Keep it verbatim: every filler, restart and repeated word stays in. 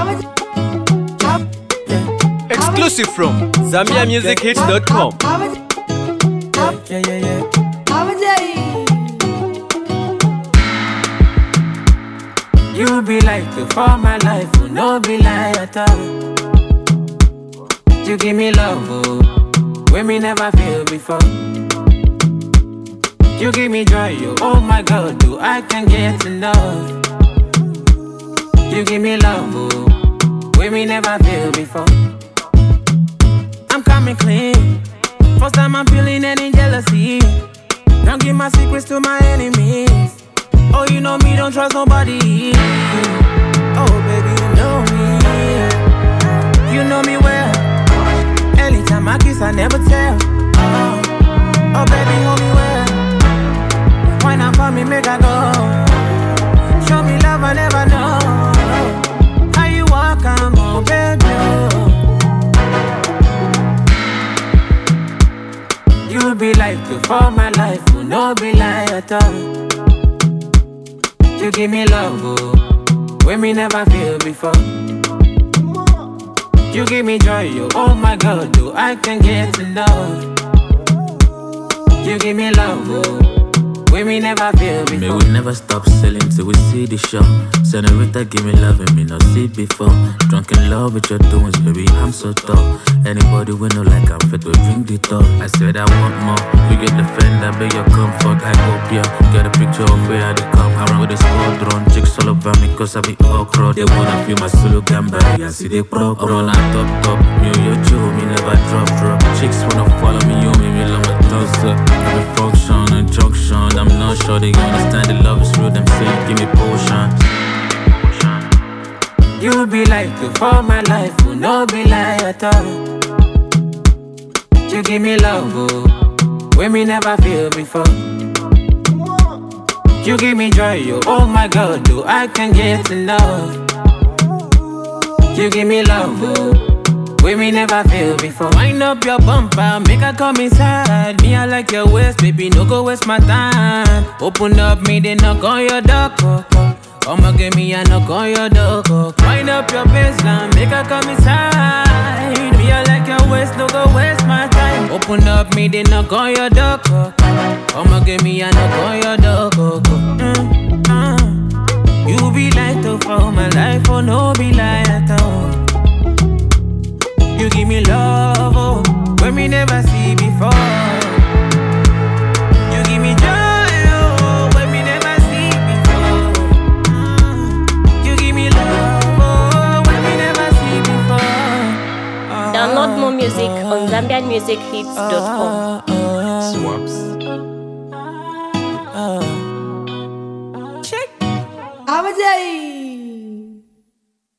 Exclusive from Zambia Music Hits dot com. Yeah, yeah, yeah. You be like the for my life, will no be like at all. You give me love, oh, when me never feel before. You give me joy, oh, oh my God, do I can get enough. You give me love, oh, when me never feel before. I'm coming clean. First time I'm feeling any jealousy. Don't give my secrets to my enemies. Oh, you know me, don't trust nobody. Oh, baby, you know me. You know me well. Anytime I kiss, I never tell. Oh, oh baby, hold me well. Why not for me, make I go? Show me love, I never know. How you walk, I'm on, baby. You be like the for my life, will no be like at all. You give me love, oh, when me never feel before. You give me joy, oh, oh my God, do I can get enough. You give me love, oh, when me never feel before. May we never stop selling till we see the show. Senorita, give me love and me not see before. Drunk in love with your doings, baby, I'm so tall. Anybody we know like I'm fit to drink the talk. I said I want more. You get the friend, I beg your comfort. I hope ya get a picture of where I come. I run with the squadron, chicks all over me cause I be okra. They wanna feel my solo gamba, I see they pro pro. I'm on top top, me and your Joe, me never drop drop. Chicks wanna follow me, you me, me love my toes up. Every function and junction, I'm not sure they understand the love is real. Them say give me potion. You be like the for my life, will no be like at all. You give me love, oh, when me never feel before. You give me joy, oh, oh my God, do I can get enough. You give me love, oh, when me never feel before. Wind up your bumper, make her come inside. Me, I like your waist, baby, no go waste my time. Open up, me, they knock on your door. I'ma give me a knock on your door. Wind up your baseline, make her come inside. Me, I like your waist, no go waste my time. Open up, me, they knock on your door. I'ma give me a knock on your door. Mm, mm. You be like to for my life, oh no be like at all. You give me love, oh, when me never see before. You give me joy, oh, when me never see before. Mm. You give me love, oh, when me never see before. Oh, Download more music on Zambian Music Hits dot com. Swaps. Check. Abajay.